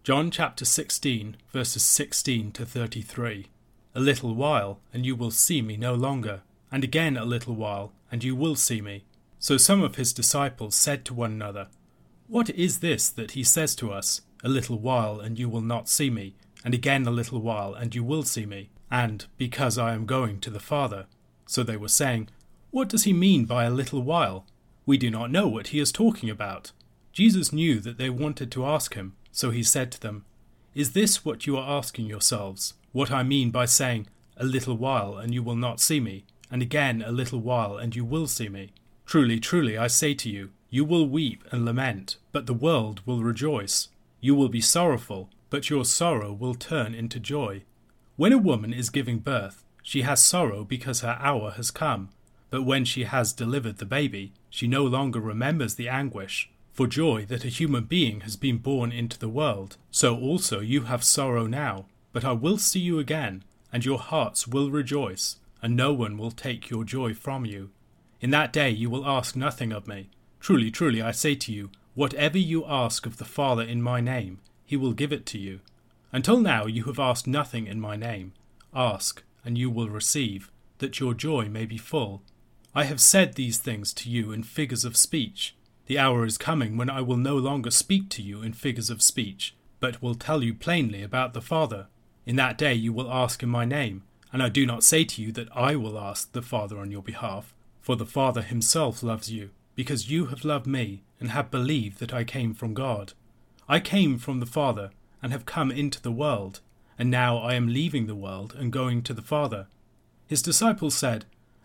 John chapter 16, verses 16 to 33. A little while, and you will see me no longer, and again a little while, and you will see me. So some of his disciples said to one another, What is this that he says to us, A little while, and you will not see me, and again a little while, and you will see me, and because I am going to the Father? So they were saying, What does he mean by a little while? We do not know what he is talking about. Jesus knew that they wanted to ask him, so he said to them, Is this what you are asking yourselves? What I mean by saying, A little while, and you will not see me, and again a little while, and you will see me? Truly, truly, I say to you, you will weep and lament, but the world will rejoice. You will be sorrowful, but your sorrow will turn into joy. When a woman is giving birth, she has sorrow because her hour has come. But when she has delivered the baby, she no longer remembers the anguish, for joy that a human being has been born into the world. So also you have sorrow now, but I will see you again, and your hearts will rejoice, and no one will take your joy from you. In that day you will ask nothing of me. Truly, truly, I say to you, whatever you ask of the Father in my name, he will give it to you. Until now you have asked nothing in my name. Ask, and you will receive, that your joy may be full. I have said these things to you in figures of speech. The hour is coming when I will no longer speak to you in figures of speech, but will tell you plainly about the Father. In that day you will ask in my name, and I do not say to you that I will ask the Father on your behalf, for the Father himself loves you, because you have loved me, and have believed that I came from God. I came from the Father, and have come into the world, and now I am leaving the world and going to the Father. His disciples said,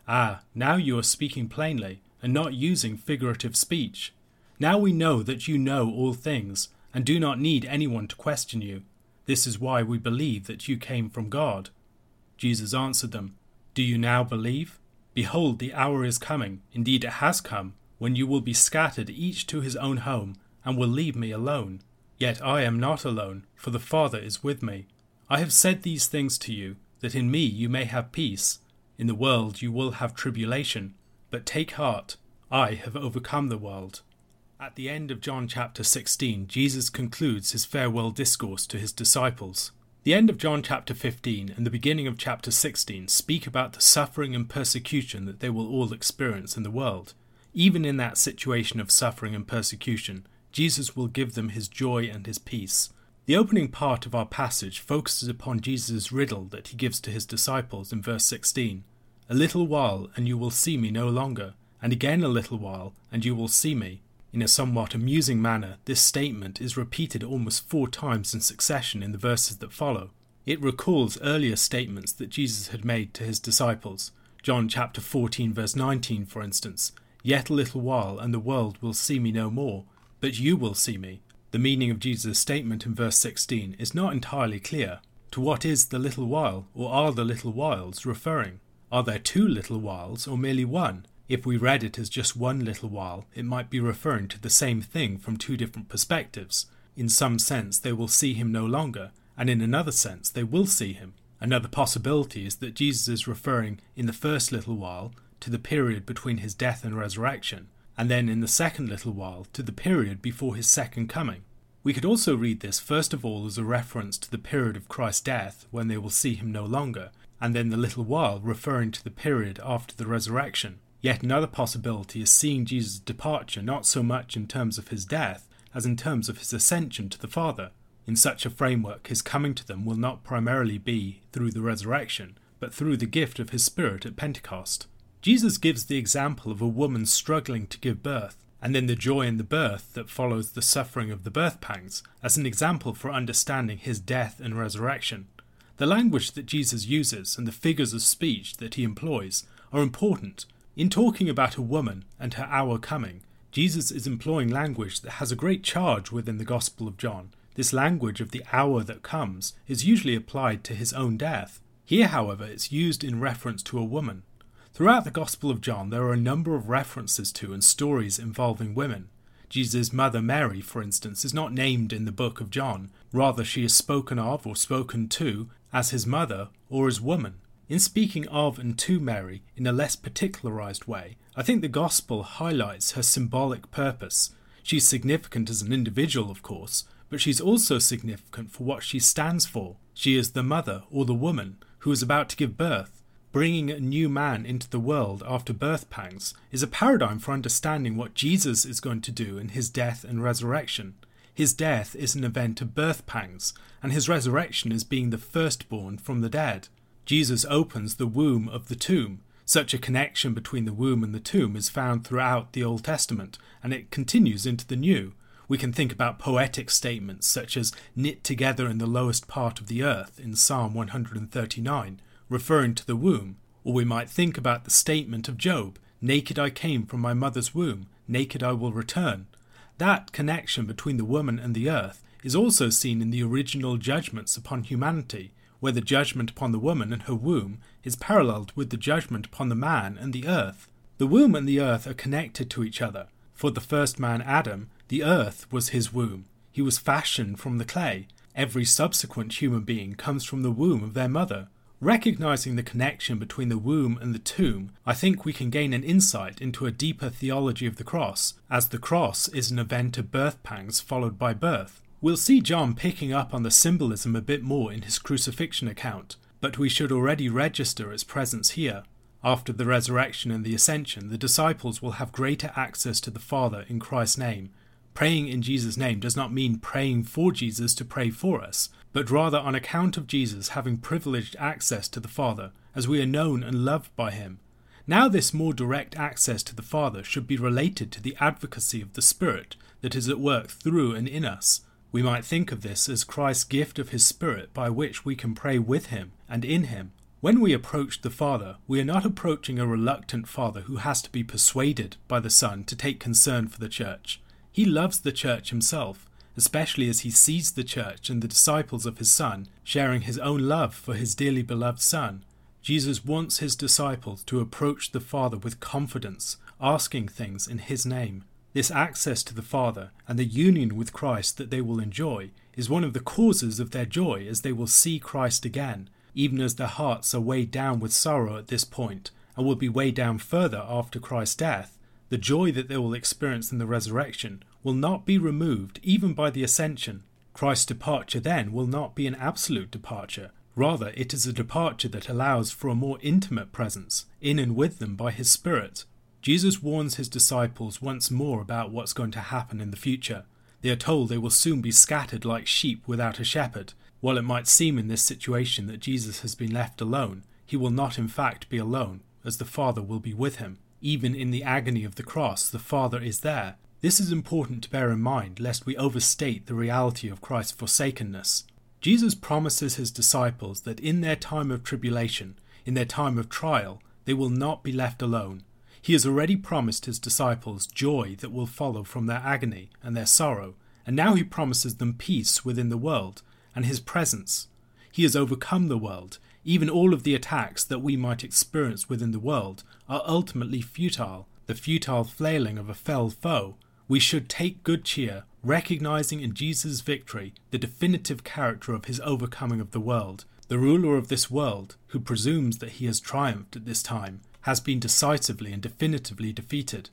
now you are speaking plainly, and not using figurative speech. Now we know that you know all things, and do not need anyone to question you. This is why we believe that you came from God. Jesus answered them, Do you now believe? Behold, the hour is coming, indeed it has come, when you will be scattered each to his own home, and will leave me alone. Yet I am not alone, for the Father is with me. I have said these things to you, that in me you may have peace. In the world you will have tribulation, but take heart, I have overcome the world. At the end of John chapter 16, Jesus concludes his farewell discourse to his disciples. The end of John chapter 15 and the beginning of chapter 16 speak about the suffering and persecution that they will all experience in the world. Even in that situation of suffering and persecution, Jesus will give them his joy and his peace. The opening part of our passage focuses upon Jesus' riddle that he gives to his disciples in verse 16. A little while, and you will see me no longer, and again a little while, and you will see me. In a somewhat amusing manner, this statement is repeated almost 4 times in succession in the verses that follow. It recalls earlier statements that Jesus had made to his disciples. John chapter 14 verse 19, for instance, Yet a little while, and the world will see me no more, but you will see me. The meaning of Jesus' statement in verse 16 is not entirely clear. To what is the little while, or are the little whiles referring? Are there 2 little whiles, or merely one? If we read it as just one little while, it might be referring to the same thing from 2 different perspectives. In some sense, they will see him no longer, and in another sense, they will see him. Another possibility is that Jesus is referring, in the first little while, to the period between his death and resurrection, and then in the second little while to the period before his second coming. We could also read this first of all as a reference to the period of Christ's death, when they will see him no longer, and then the little while referring to the period after the resurrection. Yet another possibility is seeing Jesus' departure not so much in terms of his death, as in terms of his ascension to the Father. In such a framework, his coming to them will not primarily be through the resurrection, but through the gift of his Spirit at Pentecost. Jesus gives the example of a woman struggling to give birth, and then the joy in the birth that follows the suffering of the birth pangs, as an example for understanding his death and resurrection. The language that Jesus uses and the figures of speech that he employs are important. In talking about a woman and her hour coming, Jesus is employing language that has a great charge within the Gospel of John. This language of the hour that comes is usually applied to his own death. Here, however, it's used in reference to a woman. Throughout the Gospel of John, there are a number of references to and stories involving women. Jesus' mother Mary, for instance, is not named in the book of John. Rather, she is spoken of or spoken to as his mother or as woman. In speaking of and to Mary in a less particularized way, I think the Gospel highlights her symbolic purpose. She's significant as an individual, of course, but but she's also significant for what she stands for. She is the mother, or the woman, who is about to give birth. Bringing a new man into the world after birth pangs is a paradigm for understanding what Jesus is going to do in his death and resurrection. His death is an event of birth pangs, and his resurrection is being the firstborn from the dead. Jesus opens the womb of the tomb. Such a connection between the womb and the tomb is found throughout the Old Testament, and it continues into the New. We can think about poetic statements such as knit together in the lowest part of the earth in Psalm 139, referring to the womb. Or we might think about the statement of Job, naked I came from my mother's womb, naked I will return. That connection between the woman and the earth is also seen in the original judgments upon humanity, where the judgment upon the woman and her womb is paralleled with the judgment upon the man and the earth. The womb and the earth are connected to each other. For the first man Adam, the earth was his womb. He was fashioned from the clay. Every subsequent human being comes from the womb of their mother. Recognizing the connection between the womb and the tomb, I think we can gain an insight into a deeper theology of the cross, as the cross is an event of birth pangs followed by birth. We'll see John picking up on the symbolism a bit more in his crucifixion account, but we should already register its presence here. After the resurrection and the ascension, the disciples will have greater access to the Father in Christ's name. Praying in Jesus' name does not mean praying for Jesus to pray for us, but rather on account of Jesus having privileged access to the Father, as we are known and loved by him. Now this more direct access to the Father should be related to the advocacy of the Spirit that is at work through and in us. We might think of this as Christ's gift of his Spirit by which we can pray with him and in him. When we approach the Father, we are not approaching a reluctant Father who has to be persuaded by the Son to take concern for the church. He loves the church himself, especially as he sees the church and the disciples of his Son sharing his own love for his dearly beloved Son. Jesus wants his disciples to approach the Father with confidence, asking things in his name. This access to the Father and the union with Christ that they will enjoy is one of the causes of their joy as they will see Christ again, even as their hearts are weighed down with sorrow at this point and will be weighed down further after Christ's death. The joy that they will experience in the resurrection will not be removed even by the ascension. Christ's departure then will not be an absolute departure. Rather, it is a departure that allows for a more intimate presence in and with them by his Spirit. Jesus warns his disciples once more about what's going to happen in the future. They are told they will soon be scattered like sheep without a shepherd. While it might seem in this situation that Jesus has been left alone, he will not in fact be alone, as the Father will be with him. Even in the agony of the cross, the Father is there. This is important to bear in mind, lest we overstate the reality of Christ's forsakenness. Jesus promises his disciples that in their time of tribulation, in their time of trial, they will not be left alone. He has already promised his disciples joy that will follow from their agony and their sorrow, and now he promises them peace within the world and his presence. He has overcome the world. Even all of the attacks that we might experience within the world are ultimately futile, the futile flailing of a fell foe. We should take good cheer, recognizing in Jesus' victory the definitive character of his overcoming of the world. The ruler of this world, who presumes that he has triumphed at this time, has been decisively and definitively defeated.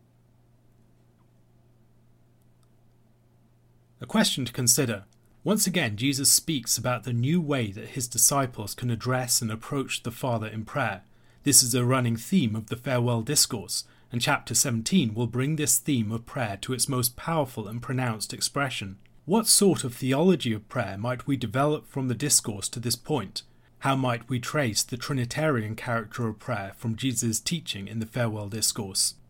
A question to consider. Once again, Jesus speaks about the new way that his disciples can address and approach the Father in prayer. This is a running theme of the farewell discourse, and chapter 17 will bring this theme of prayer to its most powerful and pronounced expression. What sort of theology of prayer might we develop from the discourse to this point? How might we trace the Trinitarian character of prayer from Jesus' teaching in the farewell discourse?